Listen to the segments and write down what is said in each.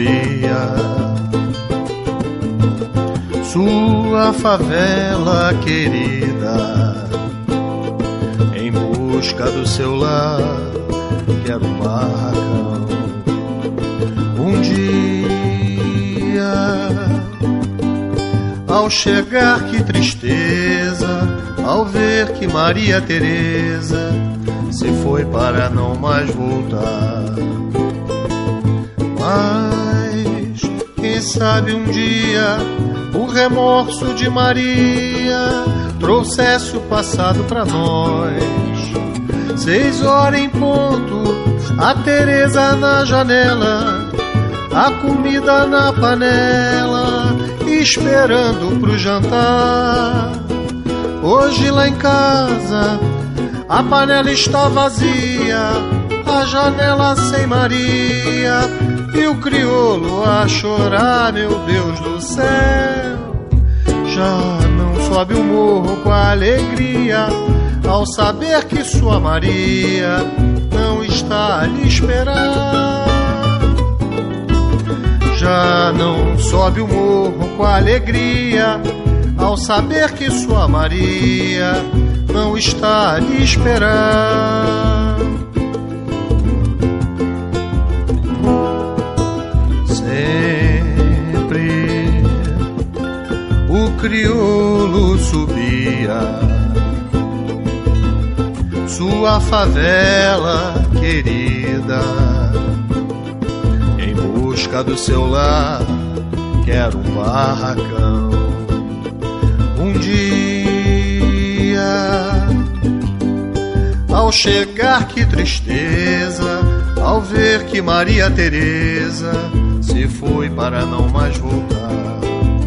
subia sua favela querida, em busca do seu lar, que era um barracão. Um dia, ao chegar, que tristeza, ao ver que Maria Teresa se foi para não mais voltar. Mas, quem sabe um dia, o remorso de Maria trouxesse o passado pra nós. 6 horas em ponto, a Teresa na janela, a comida na panela, esperando pro jantar. Hoje lá em casa, a panela está vazia, a janela sem Maria, e o crioulo a chorar, meu Deus do céu. Já não sobe o morro com a alegria, ao saber que sua Maria não está a lhe esperar. Já não sobe o morro com a alegria, ao saber que sua Maria não está a lhe esperar. Sempre o crioulo subia sua favela querida, em busca do seu lar, que era um barracão. Um dia, ao chegar, que tristeza, ao ver que Maria Teresa se foi para não mais voltar.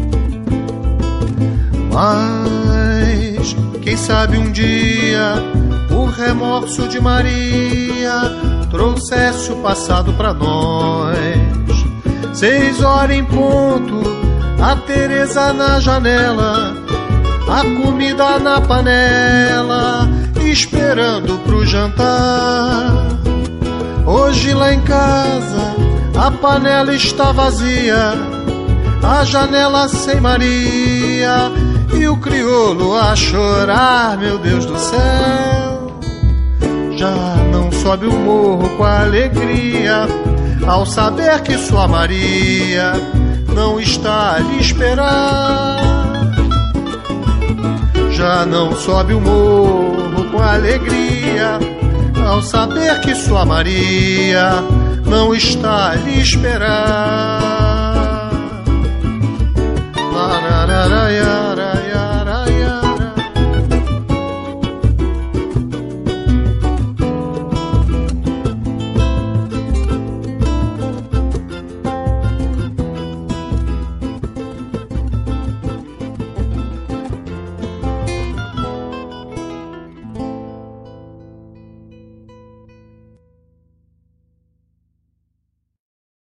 Mas, quem sabe um dia, o remorso de Maria trouxesse o passado pra nós. 6 horas em ponto, a Teresa na janela, a comida na panela, esperando pro jantar. Hoje lá em casa, a panela está vazia, a janela sem Maria, e o crioulo a chorar, meu Deus do céu. Já não sobe o morro com a alegria, ao saber que sua Maria não está a lhe esperar. Já não sobe o morro com a alegria, ao saber que sua Maria não está a lhe esperar. Larararaia.